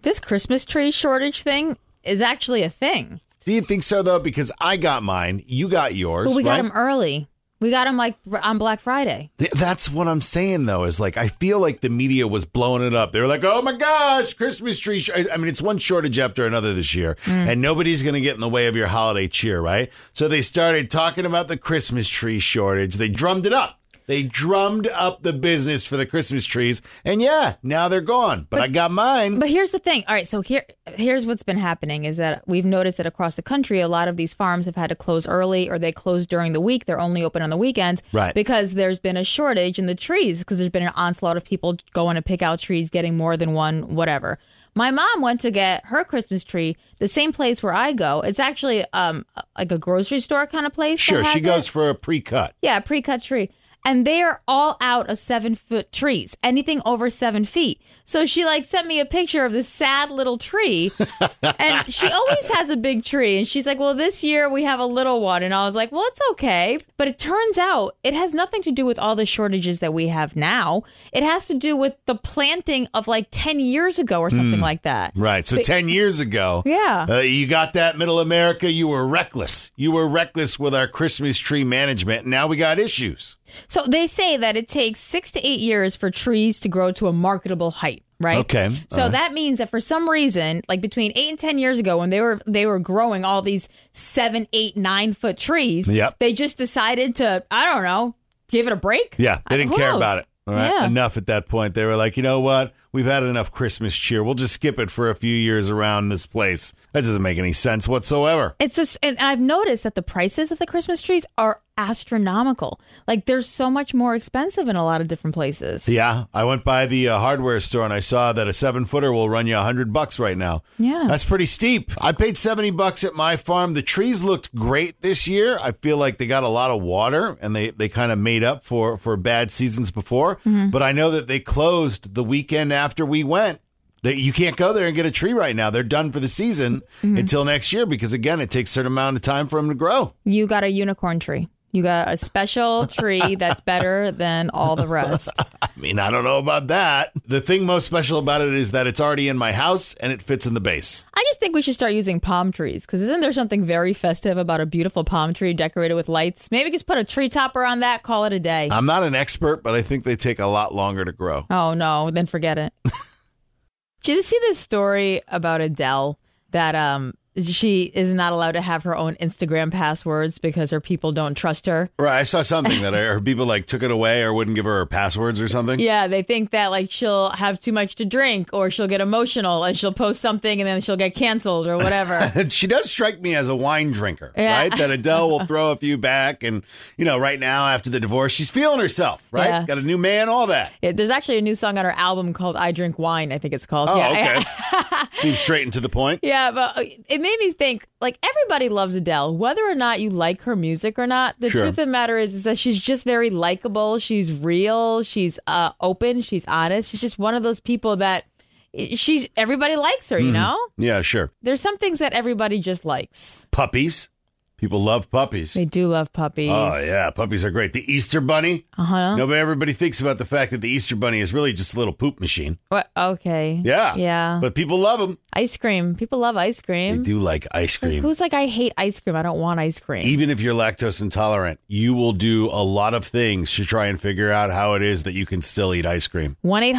This Christmas tree shortage thing is actually a thing. Do you think so, though? Because I got mine. You got yours. But we got right? them early. We got them like on Black Friday. That's what I'm saying, though, is like I feel like the media was blowing it up. They were like, oh, my gosh, Christmas tree. I mean, it's one shortage after another this year, and nobody's going to get in the way of your holiday cheer, right? So they started talking about the Christmas tree shortage. They drummed it up. They drummed up the business for the Christmas trees. And yeah, now they're gone. But I got mine. But here's the thing. All right, so here's what's been happening is that we've noticed that across the country, a lot of these farms have had to close early or they close during the week. They're only open on the weekends. Right. Because there's been a shortage in the trees because there's been an onslaught of people going to pick out trees, getting more than one, whatever. My mom went to get her Christmas tree the same place where I go. It's actually like a grocery store kind of place. Sure, she goes for a pre-cut. Yeah, a pre-cut tree. And they are all out of 7-foot trees, anything over 7 feet. So she sent me a picture of this sad little tree. And she always has a big tree. And she's like, well, this year we have a little one. And I was like, well, it's okay. But it turns out it has nothing to do with all the shortages that we have now. It has to do with the planting of 10 years ago or something like that. Right. So 10 years ago, you got that, Middle America. You were reckless. You were reckless with our Christmas tree management. Now we got issues. So they say that it takes 6 to 8 years for trees to grow to a marketable height, right? Okay. So that means that for some reason, between 8 and 10 years ago, when they were growing all these 7, 8, 9-foot trees, they just decided to, I don't know, give it a break. Yeah, they didn't care about it. All right. Yeah. Enough at that point. They were like, you know what? We've had enough Christmas cheer. We'll just skip it for a few years around this place. That doesn't make any sense whatsoever. And I've noticed that the prices of the Christmas trees are astronomical. They're so much more expensive in a lot of different places. Yeah, I went by the hardware store and I saw that a 7-footer will run you $100 right now. Yeah, that's pretty steep. I paid $70 at my farm. The trees looked great this year. I feel like they got a lot of water and they kind of made up for bad seasons before. Mm-hmm. But I know that they closed the weekend after we went. You can't go there and get a tree right now. They're done for the season until next year because, again, it takes a certain amount of time for them to grow. You got a unicorn tree. You got a special tree that's better than all the rest. I mean, I don't know about that. The thing most special about it is that it's already in my house and it fits in the base. I just think we should start using palm trees because isn't there something very festive about a beautiful palm tree decorated with lights? Maybe just put a tree topper on that, call it a day. I'm not an expert, but I think they take a lot longer to grow. Oh, no, then forget it. Did you see this story about Adele that she is not allowed to have her own Instagram passwords because her people don't trust her? Right. I saw something that her people took it away or wouldn't give her passwords or something. Yeah, they think that she'll have too much to drink or she'll get emotional and she'll post something and then she'll get canceled or whatever. She does strike me as a wine drinker, right? That Adele will throw a few back and, right now after the divorce, she's feeling herself, right? Yeah. Got a new man, all that. Yeah, there's actually a new song on her album called I Drink Wine, I think it's called. Oh, yeah. Okay. Seems straight and to the point. Yeah, but it made me think, everybody loves Adele, whether or not you like her music or not. The truth of the matter is that she's just very likable. She's real. She's open. She's honest. She's just one of those people that everybody likes her, you know? Yeah, sure. There's some things that everybody just likes. Puppies. People love puppies. They do love puppies. Oh, yeah. Puppies are great. The Easter Bunny. Uh-huh. Everybody thinks about the fact that the Easter Bunny is really just a little poop machine. What? Okay. Yeah. Yeah. But people love them. Ice cream. People love ice cream. They do like ice cream. Who's I hate ice cream. I don't want ice cream. Even if you're lactose intolerant, you will do a lot of things to try and figure out how it is that you can still eat ice cream.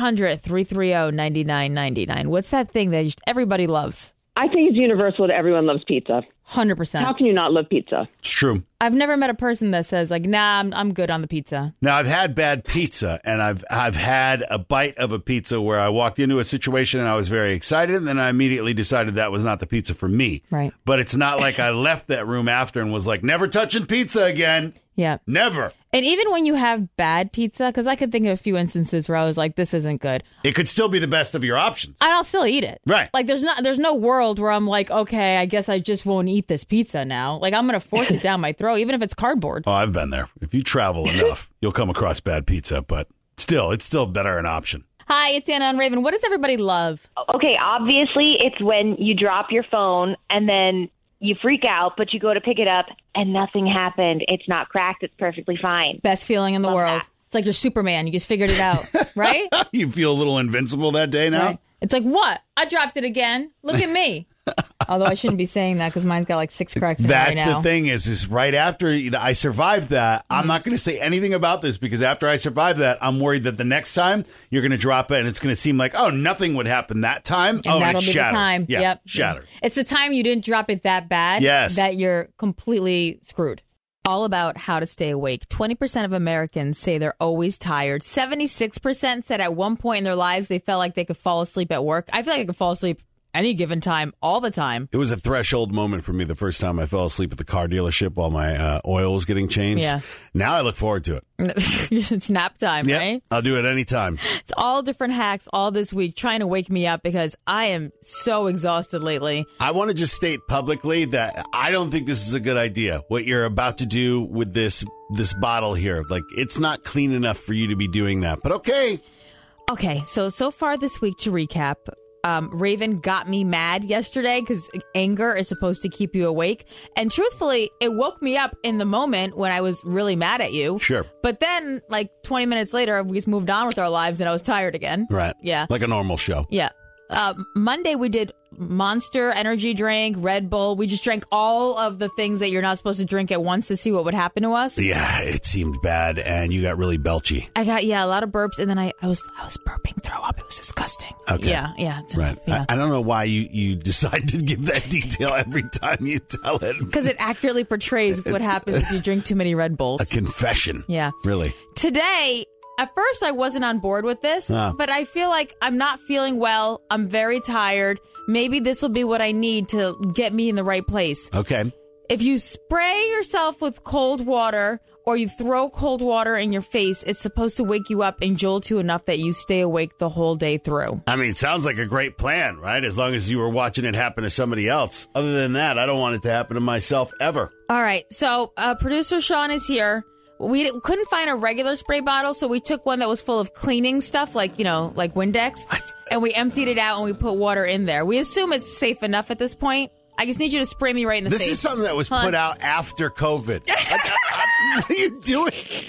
1-800-330-9999. What's that thing that just everybody loves? I think it's universal that everyone loves pizza. 100%. How can you not love pizza? It's true. I've never met a person that says nah, I'm good on the pizza. Now, I've had bad pizza, and I've had a bite of a pizza where I walked into a situation and I was very excited, and then I immediately decided that was not the pizza for me. Right. But it's not like I left that room after and was like, never touching pizza again. Yeah. Never. And even when you have bad pizza, because I could think of a few instances where I was like, this isn't good. It could still be the best of your options. And I'll still eat it. Right. There's no world where I'm like, okay, I guess I just won't eat this pizza now. I'm going to force it down my throat, even if it's cardboard. Oh, I've been there. If you travel enough, you'll come across bad pizza, but it's still better an option. Hi, it's Anna on Raven. What does everybody love? Okay, obviously it's when you drop your phone and then you freak out, but you go to pick it up and nothing happened. It's not cracked. It's perfectly fine. Best feeling in the world. That. It's like you're Superman. You just figured it out, right? You feel a little invincible that day now? Right. It's like, what? I dropped it again. Look at me. Although I shouldn't be saying that because mine's got like 6 cracks in it right now. That's the thing is right after I survived that, I'm not going to say anything about this because after I survived that, I'm worried that the next time you're going to drop it and it's going to seem like, oh, nothing would happen that time. And that'll it be shatters. the time. Yeah, Yep. shatters. It's the time you didn't drop it that bad that you're completely screwed. All about how to stay awake. 20% of Americans say they're always tired. 76% said at one point in their lives they felt like they could fall asleep at work. I feel like I could fall asleep any given time, all the time. It was a threshold moment for me the first time I fell asleep at the car dealership while my oil was getting changed. Yeah. Now I look forward to it. It's nap time, Yep, right? I'll do it anytime. It's all different hacks all this week trying to wake me up because I am so exhausted lately. I want to just state publicly that I don't think this is a good idea. What you're about to do with this bottle here, like it's not clean enough for you to be doing that. But okay. Okay, so far this week, to recap, Raven got me mad yesterday because anger is supposed to keep you awake. And truthfully, it woke me up in the moment when I was really mad at you. Sure. But then, like 20 minutes later, we just moved on with our lives and I was tired again. Right. Yeah. Like a normal show. Yeah. Monday, we did Monster energy drink, Red Bull. We just drank all of the things that you're not supposed to drink at once to see what would happen to us. Yeah, it seemed bad, and you got really belchy. I got, a lot of burps, and then I was burping throw up. It was disgusting. Okay. Yeah. Right. Yeah. I don't know why you decide to give that detail every time you tell it. Because it accurately portrays what happens if you drink too many Red Bulls. A confession. Yeah. Really. Today, at first I wasn't on board with this, but I feel like I'm not feeling well. I'm very tired. Maybe this will be what I need to get me in the right place. Okay. If you spray yourself with cold water or you throw cold water in your face, it's supposed to wake you up and jolt you enough that you stay awake the whole day through. I mean, it sounds like a great plan, right? As long as you were watching it happen to somebody else. Other than that, I don't want it to happen to myself ever. All right. So producer Sean is here. We couldn't find a regular spray bottle, so we took one that was full of cleaning stuff, like Windex, and we emptied it out and we put water in there. We assume it's safe enough at this point. I just need you to spray me right in the face. This is something that was put out after COVID. What are you doing?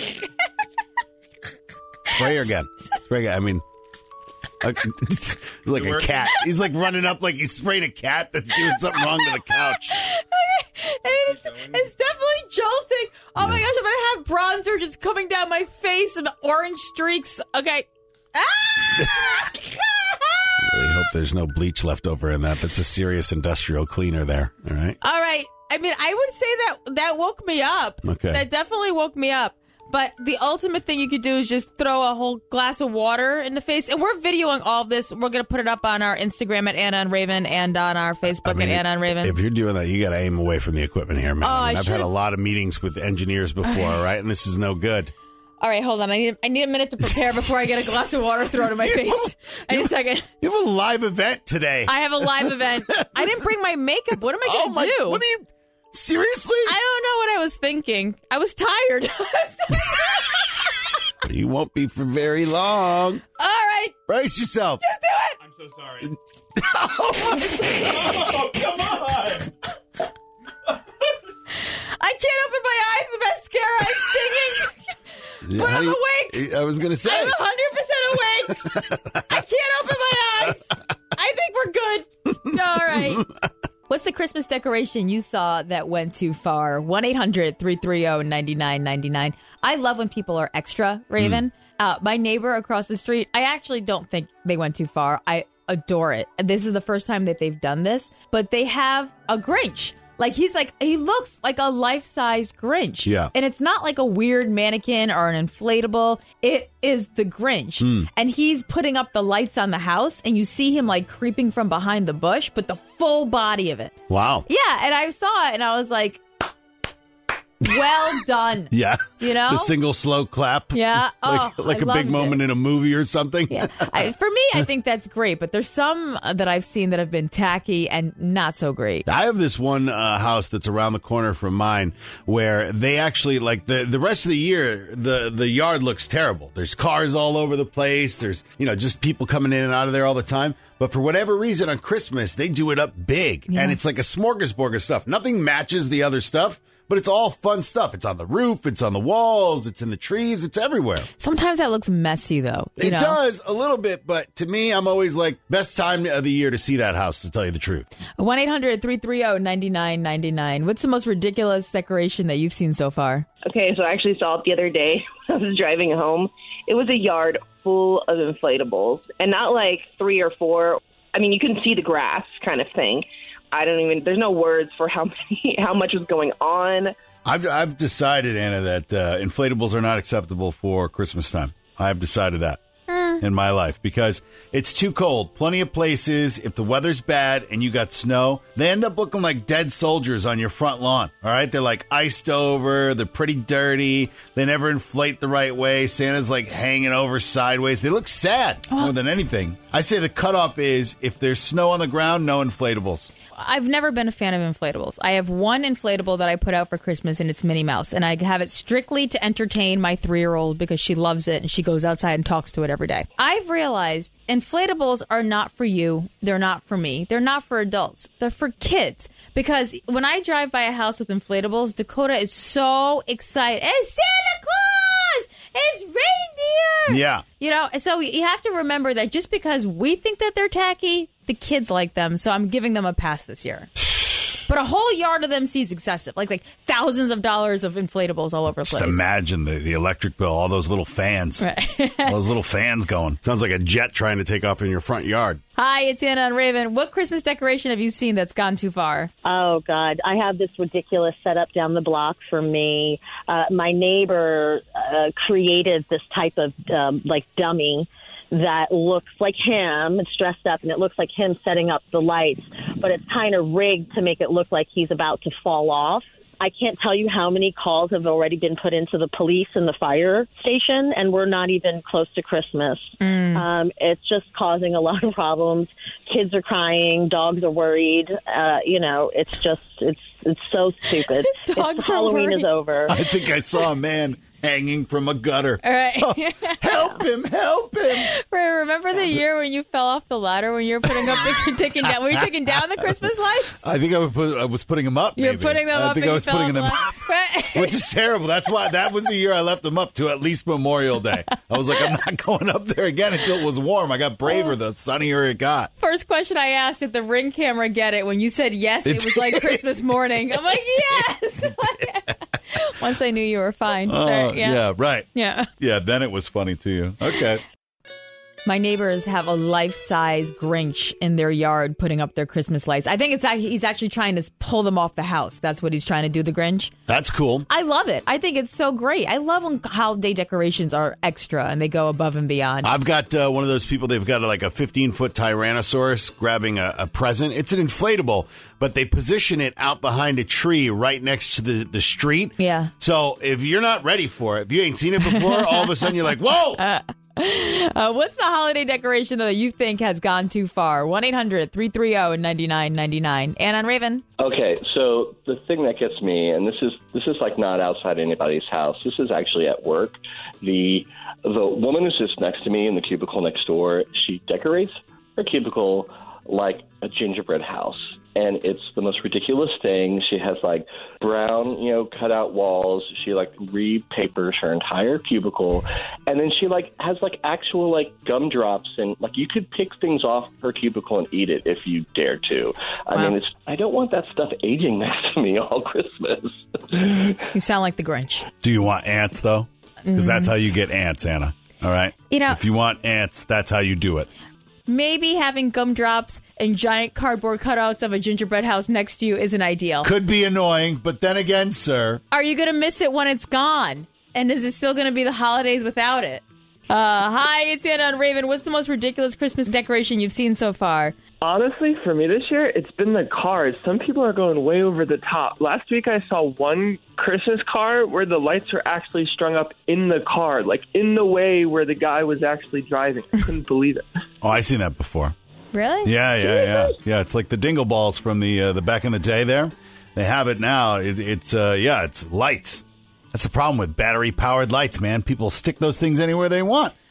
Spray her again. Spray again. I mean, like a cat. He's like running up like he's spraying a cat that's doing something wrong to the couch. It's definitely jolting. Oh my gosh, I'm going to have bronzer just coming down my face and orange streaks. Okay. I really hope there's no bleach left over in that. That's a serious industrial cleaner there. All right. All right. I mean, I would say that woke me up. Okay. That definitely woke me up. But the ultimate thing you could do is just throw a whole glass of water in the face. And we're videoing all of this. We're going to put it up on our Instagram at Anna and Raven and on our Facebook at Anna and Raven. If you're doing that, you got to aim away from the equipment here, man. Oh, I've had a lot of meetings with engineers before, right? And this is no good. All right, hold on. I need a minute to prepare before I get a glass of water thrown in my face. I need a second. You have a live event today. I have a live event. I didn't bring my makeup. What am I going to do? What are you... Seriously? I don't know what I was thinking. I was tired. You won't be for very long. All right. Brace yourself. Just do it. I'm so sorry. Oh, come on. I can't open my eyes. The mascara is stinging. But I'm awake. I was going to say. I'm 100% awake. I can't open my eyes. I think we're good. All right. What's the Christmas decoration you saw that went too far? 1-800-330-9999. I love when people are extra, Raven. My neighbor across the street, I actually don't think they went too far. I adore it. This is the first time that they've done this. But they have a Grinch. He looks like a life-size Grinch. Yeah. And it's not like a weird mannequin or an inflatable. It is the Grinch. And he's putting up the lights on the house, and you see him like creeping from behind the bush, but the full body of it. Wow. Yeah. And I saw it, and I was like, well done. Yeah. You know? The single slow clap. Yeah. Like a big moment in a movie or something. Yeah. For me, I think that's great, but there's some that I've seen that have been tacky and not so great. I have this one house that's around the corner from mine where they actually, like, the rest of the year, the yard looks terrible. There's cars all over the place. There's, just people coming in and out of there all the time. But for whatever reason, on Christmas, they do it up big. Yeah. And it's like a smorgasbord of stuff. Nothing matches the other stuff. but it's all fun stuff. It's on the roof, it's on the walls, it's in the trees, it's everywhere. Sometimes that looks messy, though. It does a little bit, but to me, I'm always like, best time of the year to see that house, to tell you the truth. 1-800-330-9999. What's the most ridiculous decoration that you've seen so far? Okay, so I actually saw it the other day when I was driving home. It was a yard full of inflatables, and not like 3 or 4. I mean, you can see the grass kind of thing. There's no words for how much is going on. I've decided, Anna, that inflatables are not acceptable for Christmas time. I've decided that in my life because it's too cold. Plenty of places, if the weather's bad and you got snow, they end up looking like dead soldiers on your front lawn. All right. They're like iced over. They're pretty dirty. They never inflate the right way. Santa's like hanging over sideways. They look sad more than anything. I say the cutoff is if there's snow on the ground, no inflatables. I've never been a fan of inflatables. I have one inflatable that I put out for Christmas, and it's Minnie Mouse. And I have it strictly to entertain my 3-year-old because she loves it, and she goes outside and talks to it every day. I've realized inflatables are not for you. They're not for me. They're not for adults. They're for kids. Because when I drive by a house with inflatables, Dakota is so excited. It's Santa Claus! It's reindeer! Yeah. You know, so you have to remember that just because we think that they're tacky, the kids like them, so I'm giving them a pass this year. But a whole yard of them seems excessive, like thousands of dollars of inflatables all over the place. Just imagine the electric bill, all those little fans, all those little fans going. Sounds like a jet trying to take off in your front yard. Hi, it's Anna and Raven. What Christmas decoration have you seen that's gone too far? Oh, God. I have this ridiculous setup down the block for me. My neighbor created this type of dummy that looks like him. It's dressed up and it looks like him setting up the lights, but it's kind of rigged to make it look like he's about to fall off. I can't tell you how many calls have already been put into the police and the fire station, and we're not even close to Christmas. It's just causing a lot of problems. Kids are crying. Dogs are worried. It's so stupid. Halloween is over. I think I saw a man hanging from a gutter. All right. Oh, help him, help him. Ray, remember the year when you fell off the ladder when you were putting up taking down? Were you taking down the Christmas lights? I think I was putting them up. You're putting them up. I think I was putting them up, which is terrible. That's why that was the year I left them up to at least Memorial Day. I was like, I'm not going up there again until it was warm. I got braver the sunnier it got. First question I asked, did the Ring camera get it? When you said yes, it was like Christmas morning. I'm like, yes. Once I knew you were fine. Yeah, right. Yeah. Yeah, then it was funny to you. Okay. My neighbors have a life-size Grinch in their yard putting up their Christmas lights. I think he's actually trying to pull them off the house. That's what he's trying to do, the Grinch. That's cool. I love it. I think it's so great. I love when holiday decorations are extra and they go above and beyond. I've got one of those people, they've got like a 15-foot Tyrannosaurus grabbing a present. It's an inflatable, but they position it out behind a tree right next to the street. Yeah. So if you're not ready for it, if you ain't seen it before, all of a sudden you're like, whoa! What's the holiday decoration, though, that you think has gone too far? 1-800-330-9999. Ann on Raven. Okay, so the thing that gets me, and this is like not outside anybody's house. This is actually at work. The woman who sits next to me in the cubicle next door, she decorates her cubicle like a gingerbread house. And it's the most ridiculous thing. She has like brown, cutout walls. She like repapers her entire cubicle. And then she like has like actual like gumdrops and like you could pick things off her cubicle and eat it if you dare to. I mean, I don't want that stuff aging next to me all Christmas. You sound like the Grinch. Do you want ants though? Because that's how you get ants, Anna. All right. If you want ants, that's how you do it. Maybe having gumdrops and giant cardboard cutouts of a gingerbread house next to you isn't ideal. Could be annoying, but then again, sir. Are you going to miss it when it's gone? And is it still going to be the holidays without it? Hi, it's Anna on Raven. What's the most ridiculous Christmas decoration you've seen so far? Honestly, for me this year, it's been the cars. Some people are going way over the top. Last week, I saw one Christmas car where the lights are actually strung up in the car, like in the way where the guy was actually driving. I couldn't believe it. Oh, I've seen that before. Really? Yeah. Yeah, it's like the dingle balls from the back in the day there. They have it now. It's lights. That's the problem with battery-powered lights, man. People stick those things anywhere they want.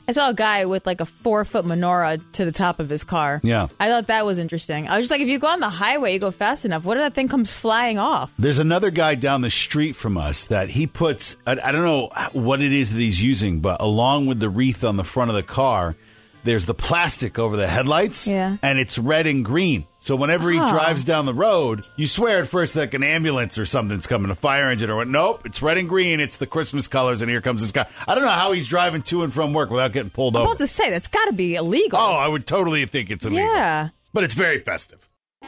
I saw a guy with like a 4-foot menorah to the top of his car. Yeah. I thought that was interesting. I was just like, if you go on the highway, you go fast enough, what if that thing comes flying off? There's another guy down the street from us that he puts, I don't know what it is that he's using, but along with the wreath on the front of the car, there's the plastic over the headlights, Yeah. and it's red and green. So whenever he drives down the road, you swear at first like an ambulance or something's coming, a fire engine or what. Nope, it's red and green. It's the Christmas colors, and here comes this guy. I don't know how he's driving to and from work without getting pulled I'm over. about to say, that's got to be illegal. Oh, I would totally think it's illegal. Yeah. But it's very festive.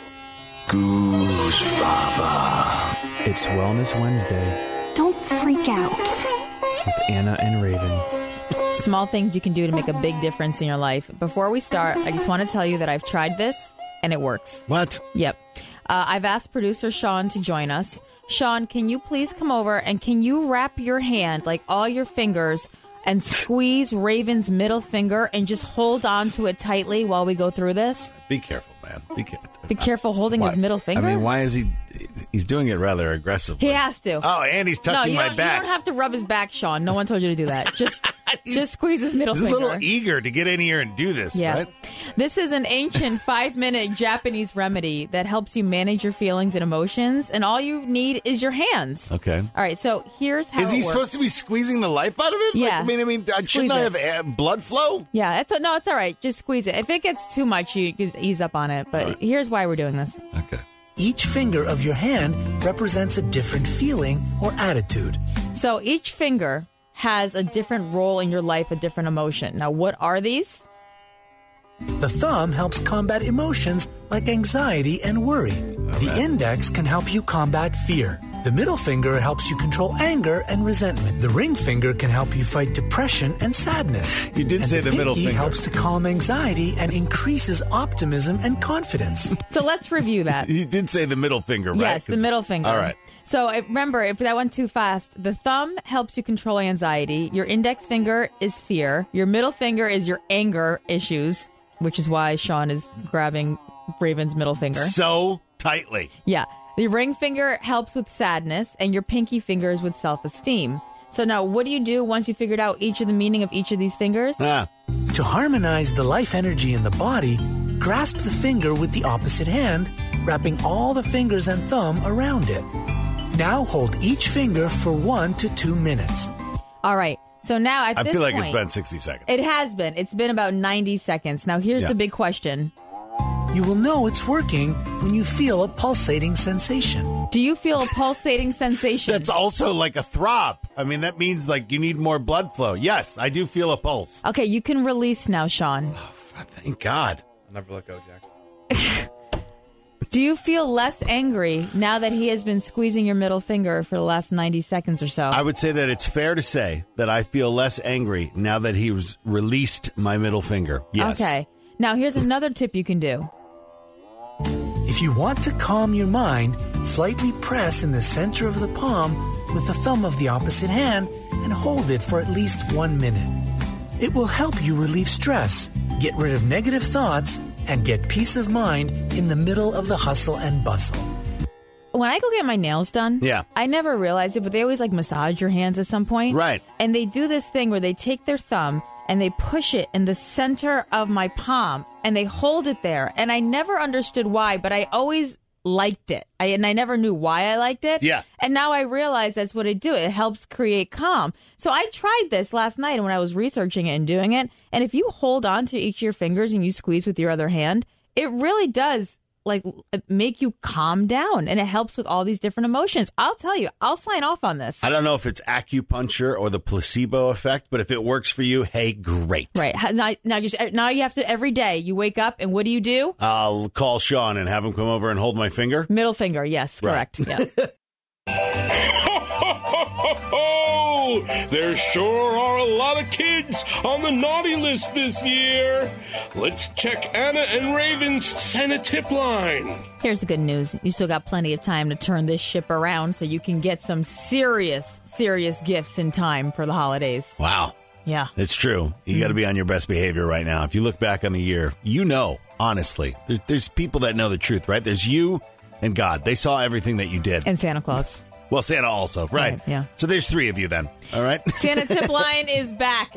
Goose Baba. It's Wellness Wednesday Don't freak out. with Anna and Raven. Small things you can do to make a big difference in your life. Before we start, I just want to tell you that I've tried this, and it works. What? Yep. I've asked producer Sean to join us. Sean, can you please come over and can you wrap your hand, like all your fingers, and squeeze Raven's middle finger and just hold on to it tightly while we go through this? Be careful, man. Be careful holding his middle finger. I mean, why is he... He's doing it rather aggressively. He has to. Oh, and he's touching my back. You don't have to rub his back, Sean. No one told you to do that. Just squeeze his middle finger. He's a little eager to get in here and do this, right? This is an ancient 5-minute Japanese remedy that helps you manage your feelings and emotions, and all you need is your hands. Okay. All right, so here's how Is he it works. supposed to be squeezing the life out of it? Yeah. Like, I mean, Squeeze shouldn't I it. have blood flow? Yeah, it's all right. Just squeeze it. If it gets too much, you can ease up on it. But here's why we're doing this. Okay. Each finger of your hand represents a different feeling or attitude. So each finger has a different role in your life, a different emotion. Now, what are these? The thumb helps combat emotions like anxiety and worry. The index can help you combat fear. The middle finger helps you control anger and resentment. The ring finger can help you fight depression and sadness. You did say the middle pinky finger. helps to calm anxiety and increases optimism and confidence. So let's review that. You did say the middle finger, right? Yes, the middle finger. All right. So remember, if that went too fast, the thumb helps you control anxiety. Your index finger is fear. Your middle finger is your anger issues, which is why Sean is grabbing Raven's middle finger. So tightly. Yeah. The ring finger helps with sadness, and your pinky finger is with self-esteem. So now, what do you do once you figured out each of the meaning of each of these fingers? To harmonize the life energy in the body, grasp the finger with the opposite hand, wrapping all the fingers and thumb around it. Now hold each finger for 1 to 2 minutes. All right. So now at I this feel like point, it's been 60 seconds. It has been. It's been about 90 seconds. Now here's the big question. You will know it's working when you feel a pulsating sensation. Do you feel a pulsating sensation? That's also like a throb. I mean, that means like you need more blood flow. Yes, I do feel a pulse. Okay, you can release now, Sean. Thank God. I'll never let go, Jack. Do you feel less angry now that he has been squeezing your middle finger for the last 90 seconds or so? I would say that it's fair to say that I feel less angry now that he was released my middle finger. Yes. Okay. Now here's another tip you can do. If you want to calm your mind, slightly press in the center of the palm with the thumb of the opposite hand and hold it for at least 1 minute. It will help you relieve stress, get rid of negative thoughts, and get peace of mind in the middle of the hustle and bustle. When I go get my nails done, I never realized it, but they always like massage your hands at some point. Right. And they do this thing where they take their thumb and they push it in the center of my palm and they hold it there. And I never understood why, but I always liked it. And I never knew why I liked it. Yeah. And now I realize that's what it do. It helps create calm. So I tried this last night when I was researching it and doing it. And if you hold on to each of your fingers and you squeeze with your other hand, it really does like make you calm down, and it helps with all these different emotions. I'll tell you, I'll sign off on this. I don't know if it's acupuncture or the placebo effect, but if it works for you, hey, great. Right. Now you have to, every day you wake up and what do? I'll call Sean and have him come over and hold my finger. Middle finger. Yes, correct. Right. Yeah. There sure are a lot of kids on the naughty list this year. Let's check Anna and Raven's Santa tip line. Here's the good news. You still got plenty of time to turn this ship around so you can get some serious gifts in time for the holidays. Wow. Yeah. It's true. You got to be on your best behavior right now. If you look back on the year, you know, honestly, there's people that know the truth, right? There's you and God. They saw everything that you did. And Santa Claus. Well, Santa also, right? Right, yeah. So there's 3 of you then, all right? Santa tip line is back,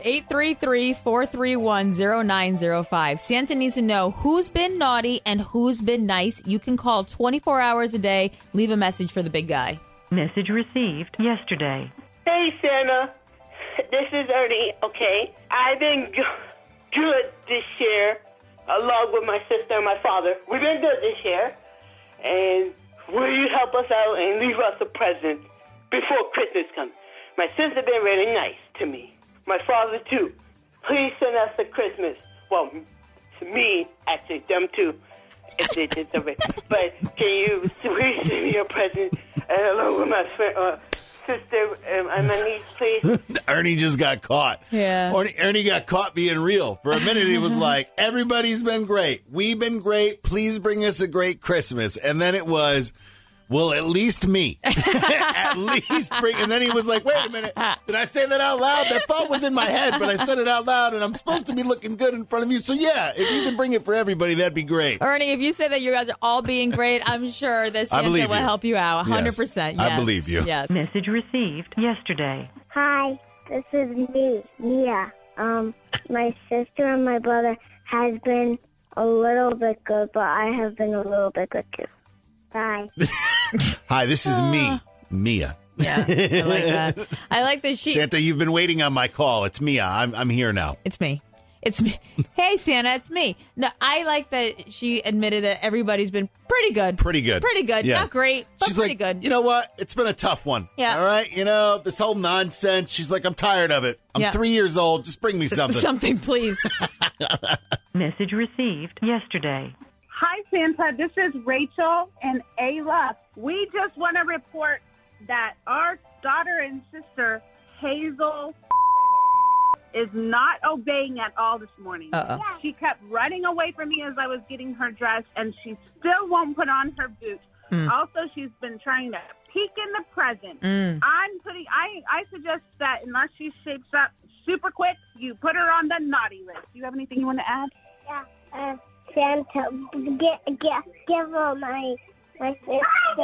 833-431-0905. Santa needs to know who's been naughty and who's been nice. You can call 24 hours a day. Leave a message for the big guy. Message received yesterday. Hey, Santa. This is Ernie, okay? I've been good this year, along with my sister and my father. We've been good this year. And will you help us out and leave us a present before Christmas comes? My sister been really nice to me. My father, too. Please send us a Christmas. Well, to me, actually, them too. It's a bit. But can you please send me a present along with my sister and my niece, please? Ernie just got caught. Yeah. Ernie got caught being real. For a minute, he was like, everybody's been great. We've been great. Please bring us a great Christmas. And then it was, well, at least me. At least bring. And then he was like, wait a minute. Did I say that out loud? That thought was in my head, but I said it out loud, and I'm supposed to be looking good in front of you. So, yeah, if you can bring it for everybody, that'd be great. Ernie, if you say that you guys are all being great, I'm sure that Santa will help you out 100%. Yes. I believe you. Yes. Message received yesterday. Hi, this is me, Mia. My sister and my brother has been a little bit good, but I have been a little bit good too. Bye. Hi, this is me, Mia. Yeah, I like that. I like that she... Santa, you've been waiting on my call. It's Mia. I'm here now. It's me. It's me. Hey, Santa, it's me. No, I like that she admitted that everybody's been pretty good. Pretty good. Pretty good. Yeah. Not great, but She's pretty like, good. You know what? It's been a tough one. Yeah. All right? You know, this whole nonsense. She's like, I'm tired of it. I'm 3 years old. Just bring me something. Something, please. Message received yesterday. Hi, Santa. This is Rachel and Ayla. We just want to report that our daughter and sister, Hazel, is not obeying at all this morning. Uh-oh. She kept running away from me as I was getting her dressed, and she still won't put on her boots. Also, she's been trying to peek in the present. I suggest that unless she shapes up super quick, you put her on the naughty list. Do you have anything you want to add? Yeah. Santa, give her my sister.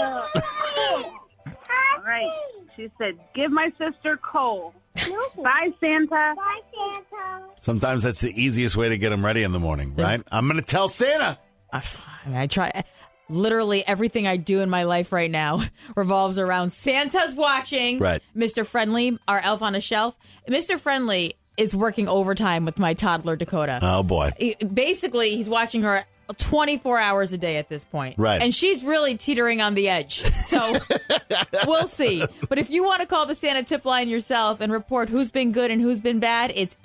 All right. She said, give my sister Cole. Bye, Santa. Bye, Santa. Sometimes that's the easiest way to get them ready in the morning, right? I'm going to tell Santa. I try. Literally everything I do in my life right now revolves around Santa's watching. Right. Mr. Friendly, our elf on a shelf. Mr. Friendly is working overtime with my toddler, Dakota. Oh, boy. Basically, he's watching her 24 hours a day at this point. Right. And she's really teetering on the edge. So we'll see. But if you want to call the Santa tip line yourself and report who's been good and who's been bad, it's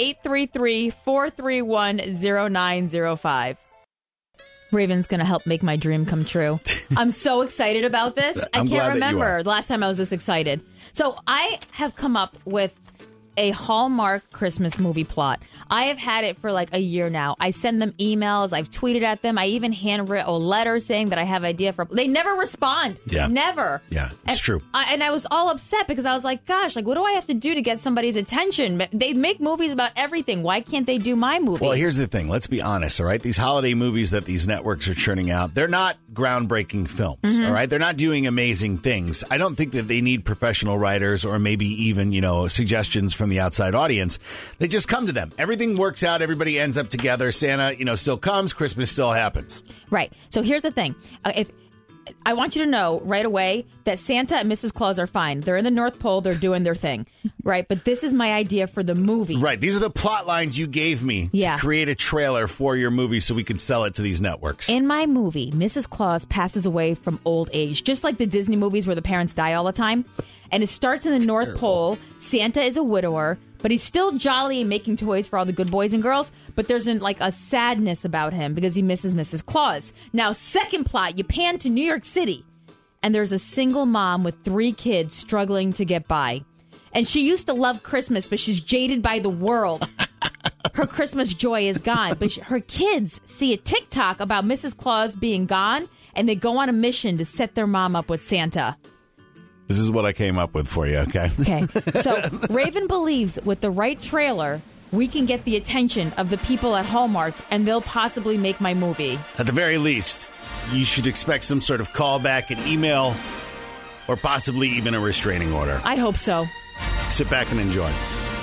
833-431-0905. Raven's going to help make my dream come true. I'm so excited about this. I can't remember the last time I was this excited. So I have come up with a Hallmark Christmas movie plot. I have had it for like a year now. I send them emails. I've tweeted at them. I even handwrote a letter saying that I have idea for... They never respond. Yeah. Never. Yeah, it's true. And I was all upset because I was like, gosh, like, what do I have to do to get somebody's attention? They make movies about everything. Why can't they do my movie? Well, here's the thing. Let's be honest, all right? These holiday movies that these networks are churning out, they're not groundbreaking films, all right? They're not doing amazing things. I don't think that they need professional writers or maybe even, suggestions from the outside audience. They just come to them. Everything works out. Everybody ends up together. Santa, still comes. Christmas still happens. Right. So here's the thing. If I want you to know right away that Santa and Mrs. Claus are fine. They're in the North Pole. They're doing their thing. Right. But this is my idea for the movie. Right. These are the plot lines you gave me to create a trailer for your movie so we could sell it to these networks. In my movie, Mrs. Claus passes away from old age, just like the Disney movies where the parents die all the time. And it starts in the North Pole. Santa is a widower, but he's still jolly and making toys for all the good boys and girls. But there's a sadness about him because he misses Mrs. Claus. Now, second plot, you pan to New York City, and there's a single mom with 3 kids struggling to get by. And she used to love Christmas, but she's jaded by the world. Her Christmas joy is gone. But her kids see a TikTok about Mrs. Claus being gone, and they go on a mission to set their mom up with Santa. This is what I came up with for you, okay? Okay. So Raven believes with the right trailer, we can get the attention of the people at Hallmark, and they'll possibly make my movie. At the very least, you should expect some sort of callback and email or possibly even a restraining order. I hope so. Sit back and enjoy.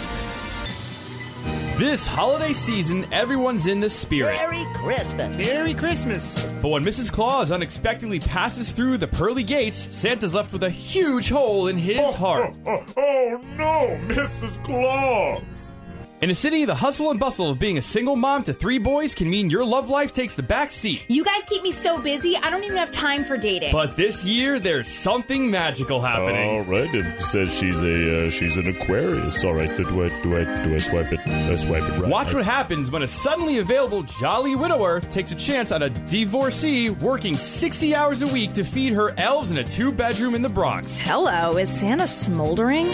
This holiday season, everyone's in the spirit. Merry Christmas. Merry Christmas. But when Mrs. Claus unexpectedly passes through the pearly gates, Santa's left with a huge hole in his heart. Oh no, Mrs. Claus! In a city, the hustle and bustle of being a single mom to 3 boys can mean your love life takes the back seat. You guys keep me so busy, I don't even have time for dating. But this year, there's something magical happening. All right, it says she's an Aquarius. All right, do I swipe it? Swipe it right. Watch what happens when a suddenly available jolly widower takes a chance on a divorcee working 60 hours a week to feed her elves in a 2-bedroom in the Bronx. Hello, is Santa smoldering?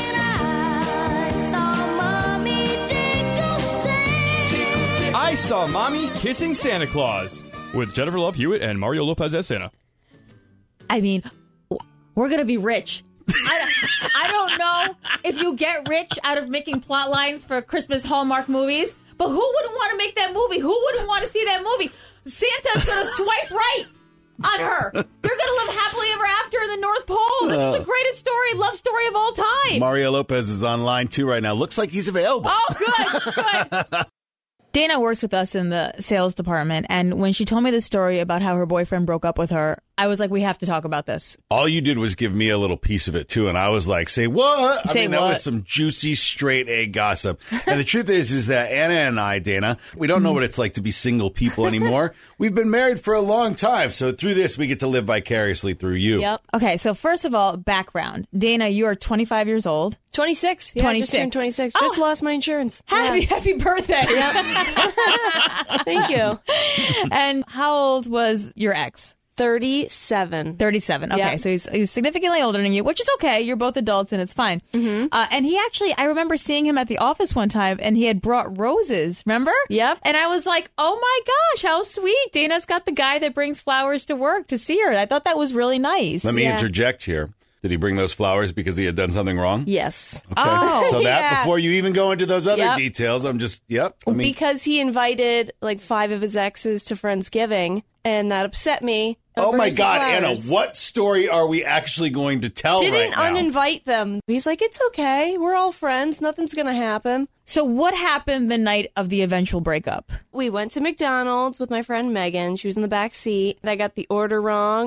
I Saw Mommy Kissing Santa Claus with Jennifer Love Hewitt and Mario Lopez as Santa. I mean, we're going to be rich. I don't know if you get rich out of making plot lines for Christmas Hallmark movies, but who wouldn't want to make that movie? Who wouldn't want to see that movie? Santa's going to swipe right on her. They're going to live happily ever after in the North Pole. This is the greatest love story of all time. Mario Lopez is online too right now. Looks like he's available. Oh, good. Dana works with us in the sales department, and when she told me the story about how her boyfriend broke up with her, I was like, we have to talk about this. All you did was give me a little piece of it, too, and I was like, say what? That was some juicy, straight-A gossip. And the truth is that Anna and I, Dana, we don't know what it's like to be single people anymore. We've been married for a long time, so through this, we get to live vicariously through you. Yep. Okay, so first of all, background. Dana, you are 25 years old. 26. Yeah, 26. Just turned 26. Just lost my insurance. Happy birthday. Thank you. And how old was your ex? 37. 37. Okay, Yep. so he's significantly older than you, which is okay. You're both adults and it's fine. Mm-hmm. And he actually, I remember seeing him at the office one time and he had brought roses, remember? Yep. And I was like, oh my gosh, how sweet. Dana's got the guy that brings flowers to work to see her. I thought that was really nice. Let me interject here. Did he bring those flowers because he had done something wrong? Yes. Okay. So that, Yeah. before you even go into those other Yep. details, I'm just, Because he invited like 5 of his exes to Friendsgiving, and that upset me. Oh my Brings God, flowers. Anna, what story are we actually going to tell Didn't right now? uninvite them. He's like, it's okay. We're all friends. Nothing's going to happen. So what happened the night of the eventual breakup? We went to McDonald's with my friend Megan. She was in the back seat. I got the order wrong,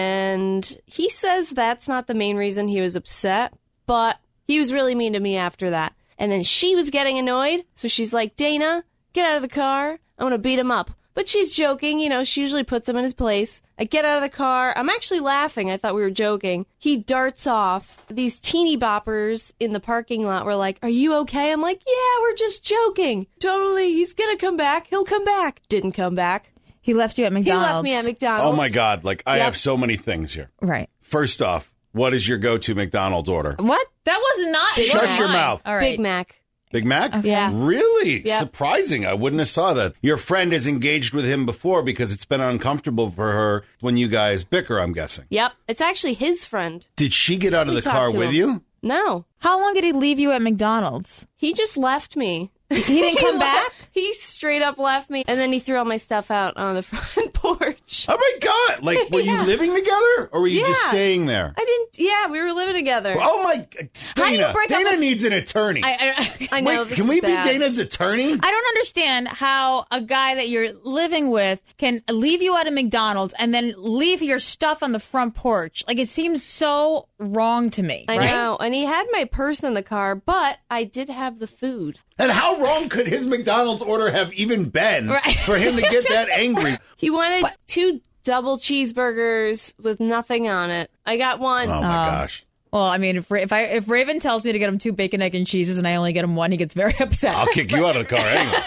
and he says that's not the main reason he was upset, but he was really mean to me after that. And then she was getting annoyed, so she's like, Dana, get out of the car. I'm going to beat him up. But she's joking, she usually puts him in his place. I get out of the car. I'm actually laughing. I thought we were joking. He darts off. These teeny boppers in the parking lot were like, are you okay? I'm like, yeah, we're just joking. Totally. He's going to come back. He'll come back. Didn't come back. He left you at McDonald's. He left me at McDonald's. Oh my God, I Yep. have so many things here. Right. First off, what is your go-to McDonald's order? What? That was not. Shut your mouth. All right. Big Mac. Big Mac? Okay. Yeah. Really? Yep. Surprising. I wouldn't have saw that. Your friend has engaged with him before because it's been uncomfortable for her when you guys bicker, I'm guessing. Yep. It's actually his friend. Did she get out of We the car talked to with him. you? No. How long did he leave you at McDonald's? He just left me. He didn't come back? He straight up left me, and then he threw all my stuff out on the front porch. Oh my God. Were you living together or were you just Yeah. staying there? I didn't. Yeah, we were living together. Oh my, How do you Dana, break up Dana with- needs an attorney. I know. Wait, this can is we bad. be Dana's attorney? I don't understand how a guy that you're living with can leave you at a McDonald's and then leave your stuff on the front porch. It seems so wrong to me. I right? know, and he had my purse in the car, but I did have the food. And how wrong could his McDonald's order have even been for him to get that angry? He wanted 2 double cheeseburgers with nothing on it. I got one. Oh my gosh. Well, I mean, if Raven tells me to get him 2 bacon, egg, and cheeses and I only get him 1, he gets very upset. I'll kick you out of the car anyway.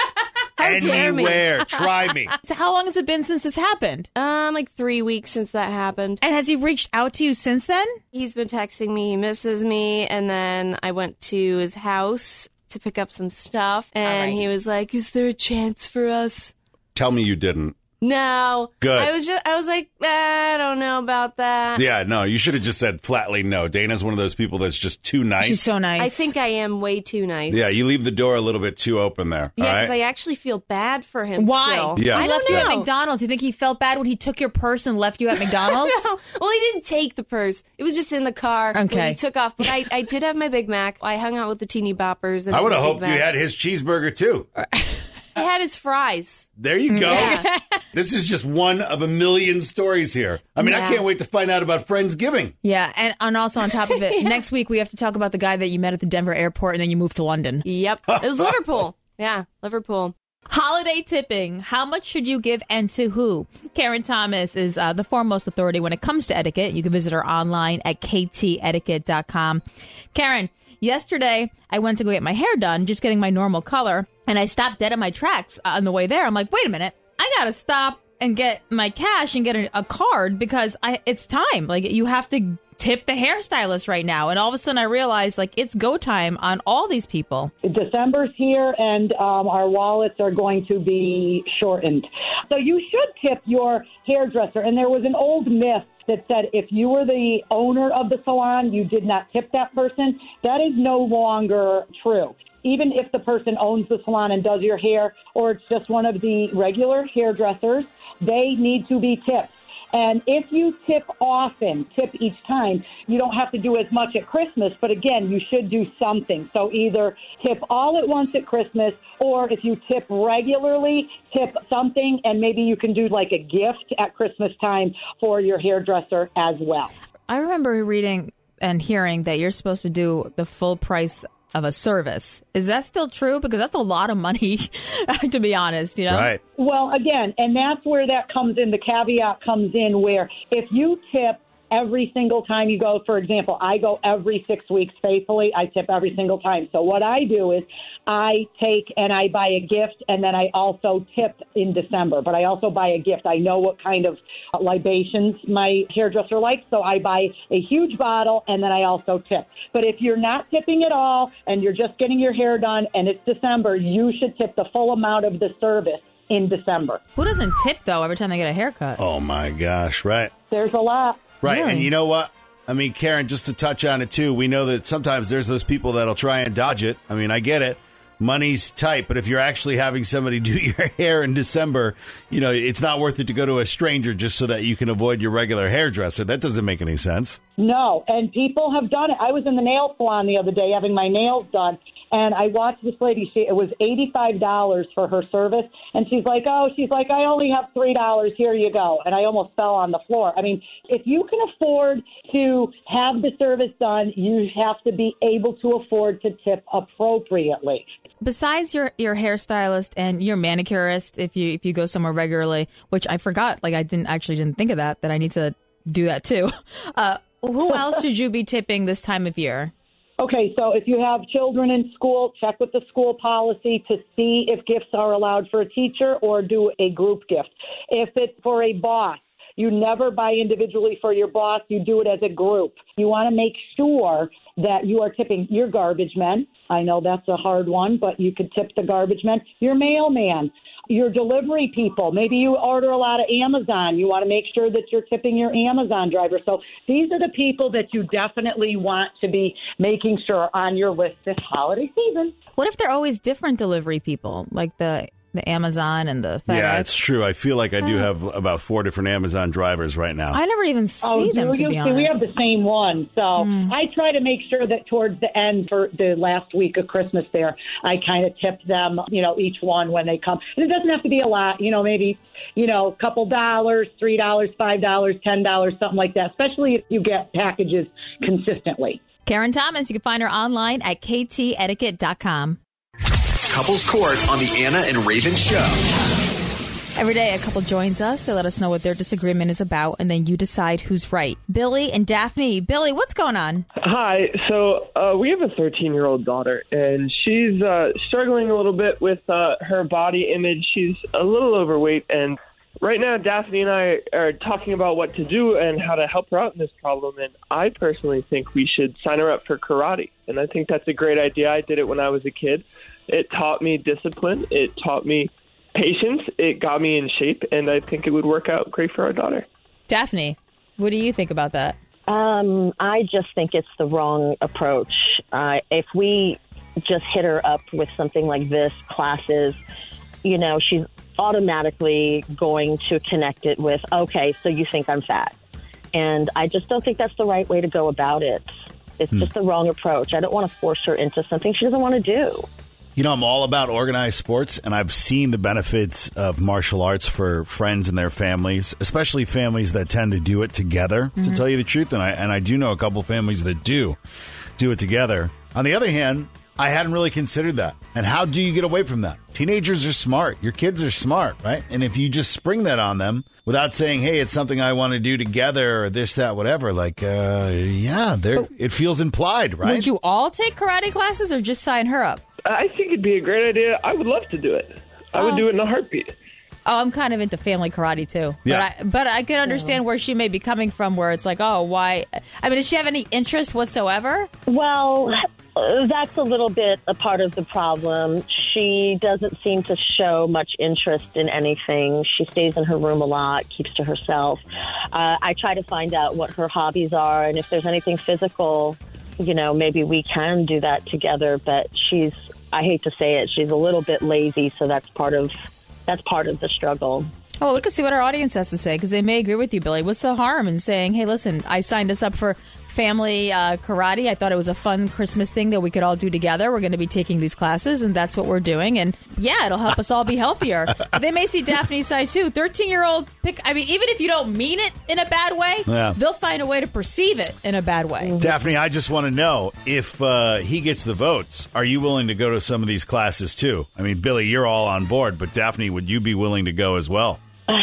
dare me. Anywhere. Try me. So how long has it been since this happened? Like 3 weeks since that happened. And has he reached out to you since then? He's been texting me. He misses me. And then I went to his house to pick up some stuff. And he was like, is there a chance for us? Tell me you didn't. No. Good. I was like, I don't know about that. Yeah, no, you should have just said flatly no. Dana's one of those people that's just too nice. She's so nice. I think I am way too nice. Yeah, you leave the door a little bit too open there. Yeah, all because right? I actually feel bad for him. Why? Still. Yeah. He left you at know. McDonald's. You think he felt bad when he took your purse and left you at McDonald's? No. Well, he didn't take the purse. It was just in the car when Okay. he took off. But I did have my Big Mac. I hung out with the teeny boppers. And I would the have Big hoped you Mac. had his cheeseburger too. I had his fries. There you go. Yeah. This is just one of a million stories here. I mean, I Yeah. can't wait to find out about Friendsgiving. Yeah, and also on top of it, next week we have to talk about the guy that you met at the Denver airport and then you moved to London. Yep. It was Liverpool. Yeah, Liverpool. Holiday tipping. How much should you give and to who? Karen Thomas is the foremost authority when it comes to etiquette. You can visit her online at ktetiquette.com. Karen, yesterday I went to go get my hair done, just getting my normal color, and I stopped dead in my tracks on the way there. I'm like, wait a minute. I got to stop and get my cash and get a card because it's time. Like, you have to tip the hairstylist right now. And all of a sudden I realized, like, it's go time on all these people. December's here, and our wallets are going to be shortened. So you should tip your hairdresser. And there was an old myth that said if you were the owner of the salon, you did not tip that person. That is no longer true. Even if the person owns the salon and does your hair, or it's just one of the regular hairdressers, they need to be tipped. And if you tip often, tip each time, you don't have to do as much at Christmas. But again, you should do something. So either tip all at once at Christmas, or if you tip regularly, tip something. And maybe you can do like a gift at Christmas time for your hairdresser as well. I remember reading and hearing that you're supposed to do the full price of a service. Is that still true? Because that's a lot of money, to be honest, you know? Right. Well, again, and that's where that comes in, the caveat comes in, where if you tip every single time you go, for example, I go every 6 weeks faithfully, I tip every single time. So what I do is I take and I buy a gift, and then I also tip in December, but I also buy a gift. I know what kind of libations my hairdresser likes, so I buy a huge bottle, and then I also tip. But if you're not tipping at all and you're just getting your hair done and it's December, you should tip the full amount of the service in December. Who doesn't tip, though, every time they get a haircut? Oh, my gosh, right. There's a lot. Right, Really? and you know what? I mean, Karen, just to touch on it, too, we know that sometimes there's those people that'll try and dodge it. I mean, I get it. Money's tight, but if you're actually having somebody do your hair in December, you know, it's not worth it to go to a stranger just so that you can avoid your regular hairdresser. That doesn't make any sense. No, and people have done it. I was in the nail salon the other day having my nails done, and I watched this lady. It was $85 for her service, and she's like, I only have $3. Here you go. And I almost fell on the floor. I mean, if you can afford to have the service done, you have to be able to afford to tip appropriately. Besides your hairstylist and your manicurist, if you go somewhere regularly, which I forgot, like I didn't think of that I need to do that too. Who else should you be tipping this time of year? Okay, so if you have children in school, check with the school policy to see if gifts are allowed for a teacher or do a group gift. If it's for a boss, you never buy individually for your boss. You do it as a group. You want to make sure that you are tipping your garbage men. I know that's a hard one, but you could tip the garbage men. Your mailman, your delivery people. Maybe you order a lot of Amazon. You want to make sure that you're tipping your Amazon driver. So these are the people that you definitely want to be making sure on your list this holiday season. What if they're always different delivery people, like the Amazon and the FedEx? Yeah, it's true. I feel like I do have about 4 different Amazon drivers right now. I never even see them, to be honest. We have the same one. So I try to make sure that towards the end for the last week of Christmas there, I kind of tip them, each one when they come. And it doesn't have to be a lot, maybe, a couple dollars, $3, $5, $10, something like that, especially if you get packages consistently. Karen Thomas, you can find her online at ktetiquette.com. Couples Court on the Anna and Raven Show. Every day, a couple joins us to let us know what their disagreement is about, and then you decide who's right. Billy and Daphne. Billy, what's going on? Hi. So we have a 13-year-old daughter, and she's struggling a little bit with her body image. She's a little overweight, and right now Daphne and I are talking about what to do and how to help her out in this problem, and I personally think we should sign her up for karate, and I think that's a great idea. I did it when I was a kid. It taught me discipline. It taught me patience. It got me in shape, and I think it would work out great for our daughter. Daphne, what do you think about that? I just think it's the wrong approach. If we just hit her up with something like this, classes, she's automatically going to connect it with, okay, so you think I'm fat. And I just don't think that's the right way to go about it. It's just the wrong approach. I don't want to force her into something she doesn't want to do. I'm all about organized sports, and I've seen the benefits of martial arts for friends and their families, especially families that tend to do it together, to tell you the truth. And I do know a couple families that do it together. On the other hand, I hadn't really considered that. And how do you get away from that? Teenagers are smart. Your kids are smart, right? And if you just spring that on them without saying, hey, it's something I want to do together or this, that, whatever, it feels implied, right? Would you all take karate classes or just sign her up? I think it'd be a great idea. I would love to do it. I would do it in a heartbeat. Oh, I'm kind of into family karate, too. Yeah. But I can understand where she may be coming from, where it's like, oh, why? I mean, does she have any interest whatsoever? Well, that's a little bit a part of the problem. She doesn't seem to show much interest in anything. She stays in her room a lot, keeps to herself. I try to find out what her hobbies are, and if there's anything physical, maybe we can do that together. But I hate to say it, she's a little bit lazy, so that's part of the struggle. Oh, we can see what our audience has to say, because they may agree with you, Billy. What's the harm in saying, hey, listen, I signed us up for family karate. I thought it was a fun Christmas thing that we could all do together. We're going to be taking these classes, and that's what we're doing. And, yeah, it'll help us all be healthier. They may see Daphne's side, too. 13-year-old, even if you don't mean it in a bad way, they'll find a way to perceive it in a bad way. Daphne, I just want to know, if he gets the votes, are you willing to go to some of these classes, too? I mean, Billy, you're all on board, but Daphne, would you be willing to go as well?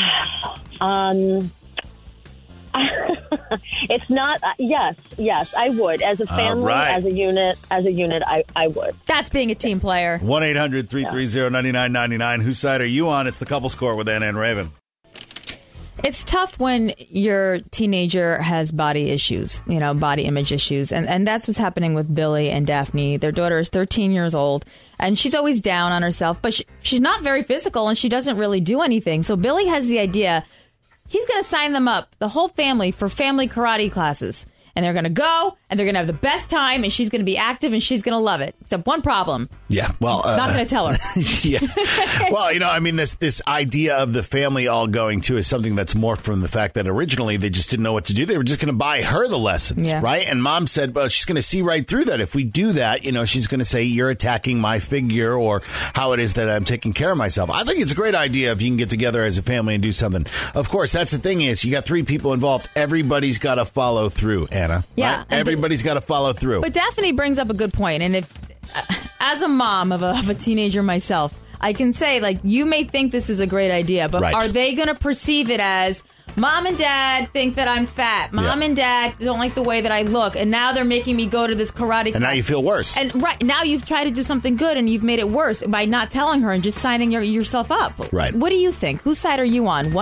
It's not. Yes, I would. As a family, as a unit, I would. That's being a team player. 1-800-330-9999. Whose side are you on? It's the Couples Court with Anna and Raven. It's tough when your teenager has body issues, body image issues. And that's what's happening with Billy and Daphne. Their daughter is 13 years old, and she's always down on herself. But she's not very physical, and she doesn't really do anything. So Billy has the idea he's going to sign them up, the whole family, for family karate classes. And they're going to go, and they're going to have the best time, and she's going to be active, and she's going to love it. Except one problem. Yeah, well... not going to tell her. Yeah. Well, this idea of the family all going to is something that's morphed from the fact that originally they just didn't know what to do. They were just going to buy her the lessons, right? And Mom said, well, she's going to see right through that. If we do that, she's going to say, you're attacking my figure or how it is that I'm taking care of myself. I think it's a great idea if you can get together as a family and do something. Of course, that's the thing is, you got 3 people involved. Everybody's got to follow through, Anna. Yeah. Right? Everybody's got to follow through. But Daphne brings up a good point. And if, as a mom of a teenager myself, I can say, you may think this is a great idea, but are they going to perceive it as, Mom and Dad think that I'm fat. Mom and Dad don't like the way that I look. And now they're making me go to this karate class. And now you feel worse. And now you've tried to do something good, and you've made it worse by not telling her and just signing yourself up. Right. What do you think? Whose side are you on?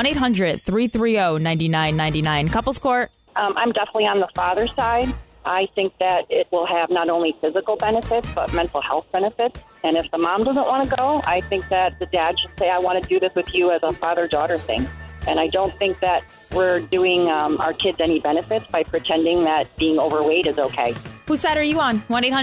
1-800-330-9999. Couples Court. I'm definitely on the father's side. I think that it will have not only physical benefits, but mental health benefits. And if the mom doesn't want to go, I think that the dad should say, I want to do this with you as a father-daughter thing. And I don't think that we're doing our kids any benefits by pretending that being overweight is okay. Whose side are you on?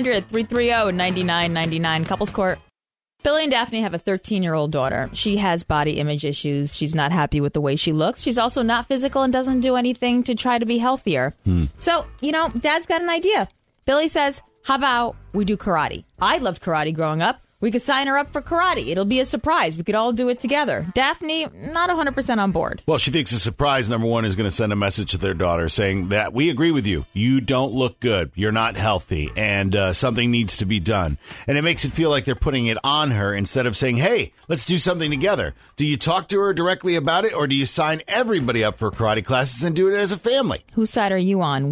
1-800-330-9999. Couples Court. Billy and Daphne have a 13-year-old daughter. She has body image issues. She's not happy with the way she looks. She's also not physical and doesn't do anything to try to be healthier. So, Dad's got an idea. Billy says, how about we do karate? I loved karate growing up. We could sign her up for karate. It'll be a surprise. We could all do it together. Daphne, not 100% on board. Well, she thinks a surprise, number one, is going to send a message to their daughter saying that we agree with you. You don't look good. You're not healthy. And something needs to be done. And it makes it feel like they're putting it on her instead of saying, hey, let's do something together. Do you talk to her directly about it, or do you sign everybody up for karate classes and do it as a family? Whose side are you on?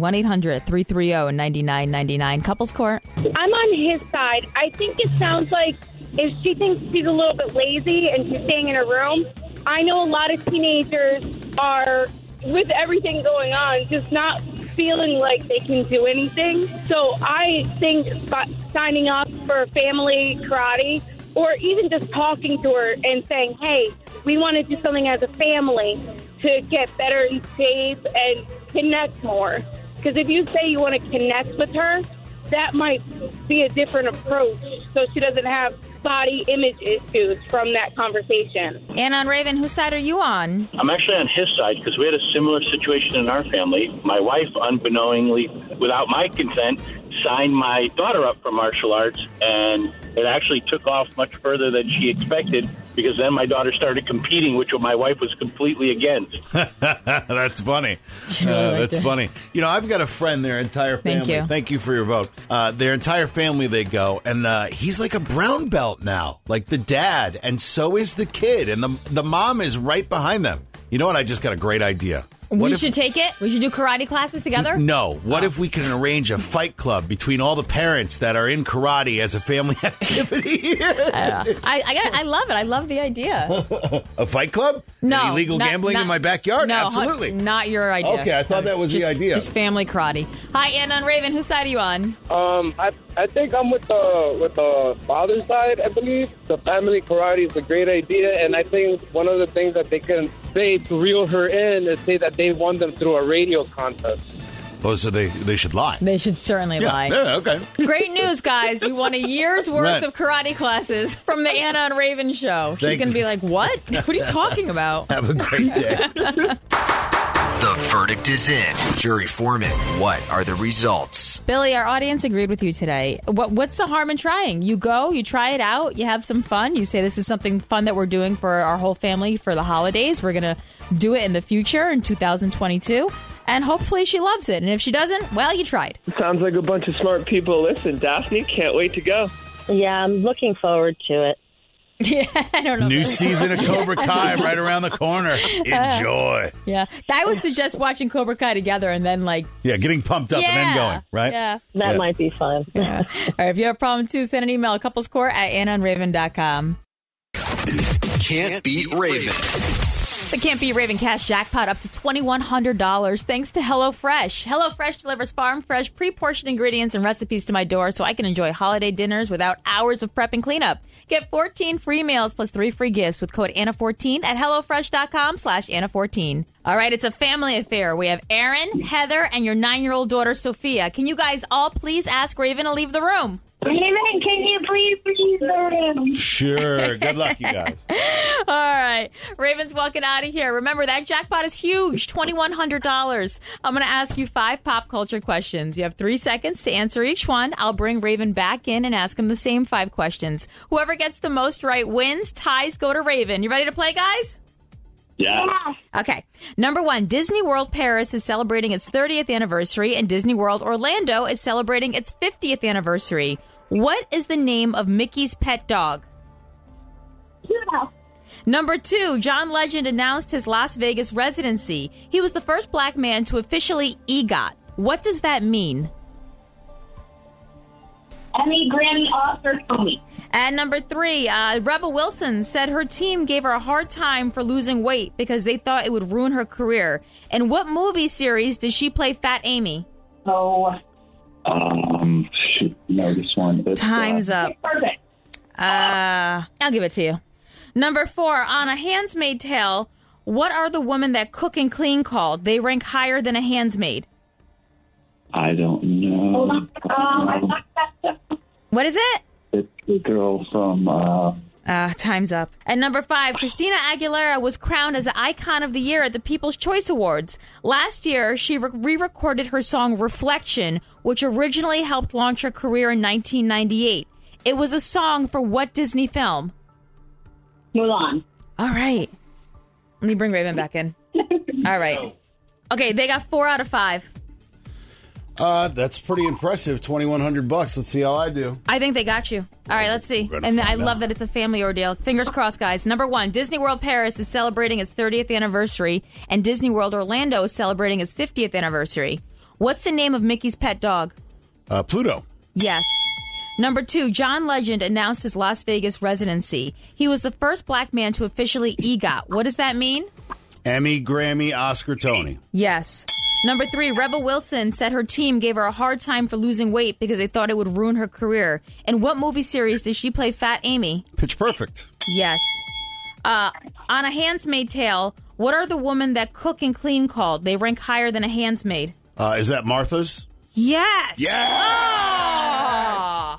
1-800-330-9999. Couples Court. I'm on his side. I think it sounds like if she thinks she's a little bit lazy and she's staying in her room, I know a lot of teenagers are, with everything going on, just not feeling like they can do anything. So I think signing up for family karate or even just talking to her and saying, hey, we want to do something as a family to get better in shape and connect more. Because if you say you want to connect with her, that might be a different approach so she doesn't have body image issues from that conversation. Anna and Raven, whose side are you on? I'm actually on his side because we had a similar situation in our family. My wife, unbeknowingly, without my consent, signed my daughter up for martial arts, and it actually took off much further than she expected because then my daughter started competing, which my wife was completely against. That's funny. That's funny. You know, I've got a friend, their entire family. Thank you for your vote. Their entire family, they go, and he's like a brown belt now, like the dad, and so is the kid, and the mom is right behind them. You know what? I just got a great idea. We should take it? We should do karate classes together? No. What if we can arrange a fight club between all the parents that are in karate as a family activity? I love it. I love the idea. A fight club? No. Any illegal gambling in my backyard? No, absolutely. Not your idea. Okay, I thought that was the idea. Just family karate. Hi, Anna and Raven. Whose side are you on? I think I'm with the father's side, I believe. The family karate is a great idea, and I think one of the things that they can say to reel her in is say that they won them through a radio contest. Oh, so they should lie. They should certainly lie. Yeah, okay. Great news, guys. We won a year's worth of karate classes from the Anna and Raven show. She's going to be like, what? What are you talking about? Have a great day. The verdict is in. Jury foreman, what are the results? Billy, our audience agreed with you today. What's the harm in trying? You go, you try it out, you have some fun. You say this is something fun that we're doing for our whole family for the holidays. We're going to do it in the future in 2022. And hopefully she loves it. And if she doesn't, well, you tried. Sounds like a bunch of smart people. Listen, Daphne, can't wait to go. Yeah, I'm looking forward to it. Yeah, I don't know. New season of Cobra Kai right around the corner. Enjoy. Yeah. I would suggest watching Cobra Kai together and then getting pumped up and then going, right? Yeah. That might be fun. Yeah. All right, if you have a problem too, send an email at couplescourt@AnnaandRaven.com. Can't beat Raven. The Can't Beat Raven Cash jackpot up to $2,100 thanks to HelloFresh. HelloFresh delivers farm-fresh, pre-portioned ingredients and recipes to my door so I can enjoy holiday dinners without hours of prep and cleanup. Get 14 free meals plus 3 free gifts with code Anna14 at HelloFresh.com/Anna14. All right, it's a family affair. We have Aaron, Heather, and your 9-year-old daughter, Sophia. Can you guys all please ask Raven to leave the room? Raven, can you please leave the room? Sure. Good luck, you guys. All right. Raven's walking out of here. Remember, that jackpot is huge, $2,100. I'm going to ask you 5 pop culture questions. You have 3 seconds to answer each one. I'll bring Raven back in and ask him the same 5 questions. Whoever gets the most right wins. Ties go to Raven. You ready to play, guys? Yeah. Okay. Number 1, Disney World Paris is celebrating its 30th anniversary, and Disney World Orlando is celebrating its 50th anniversary. What is the name of Mickey's pet dog? Yeah. Number 2, John Legend announced his Las Vegas residency. He was the first black man to officially EGOT. What does that mean? Emmy, Grammy, Oscar, Tony. And number 3, Rebel Wilson said her team gave her a hard time for losing weight because they thought it would ruin her career. In what movie series did she play Fat Amy? No, this one. Time's up. Perfect. I'll give it to you. Number 4, on A Handmaid's Tale, what are the women that cook and clean called? They rank higher than a handsmaid. I don't know. What is it? It's the girl from... Time's up. And number 5, Christina Aguilera was crowned as the Icon of the Year at the People's Choice Awards. Last year, she re-recorded her song Reflection, which originally helped launch her career in 1998. It was a song for what Disney film? Mulan. All right. Let me bring Raven back in. All right. Okay, they got 4 out of 5. That's pretty impressive. $2,100. Let's see how I do. I think they got you. All right, let's see. And I love that it's a family ordeal. Fingers crossed, guys. Number 1, Disney World Paris is celebrating its 30th anniversary, and Disney World Orlando is celebrating its 50th anniversary. What's the name of Mickey's pet dog? Pluto. Yes. Number 2, John Legend announced his Las Vegas residency. He was the first black man to officially EGOT. What does that mean? Emmy, Grammy, Oscar, Tony. Yes. Number 3, Rebel Wilson said her team gave her a hard time for losing weight because they thought it would ruin her career. In what movie series did she play Fat Amy? Pitch Perfect. Yes. On A Handmaid's Tale, what are the women that cook and clean called? They rank higher than a handsmaid. Is that Martha's? Yes. Yes.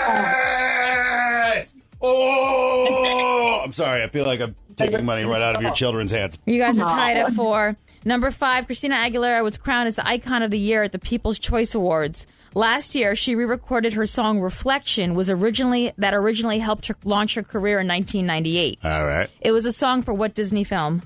Yes. Oh! I'm sorry. I feel like I'm taking money right out of your children's hands. You guys are tied at 4. Number 5, Christina Aguilera was crowned as the Icon of the Year at the People's Choice Awards. Last year, she re-recorded her song "Reflection," that originally helped her launch her career in 1998. All right. It was a song for what Disney film?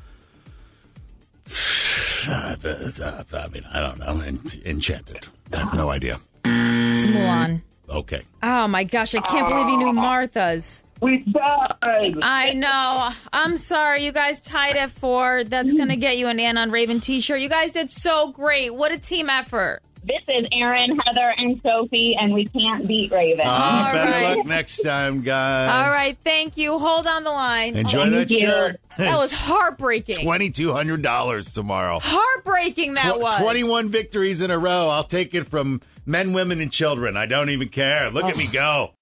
I mean, I don't know. Enchanted. I have no idea. It's Mulan. Okay. Oh, my gosh. I can't believe you knew Martha's. We died. I know. I'm sorry. You guys tied at 4. That's going to get you an Ann on Raven t-shirt. You guys did so great. What a team effort. This is Erin, Heather, and Sophie, and we can't beat Raven. Better luck next time, guys. All right. Thank you. Hold on the line. Enjoy that shirt. That was heartbreaking. $2,200 tomorrow. Heartbreaking that was. 21 victories in a row. I'll take it from men, women, and children. I don't even care. Look at me go.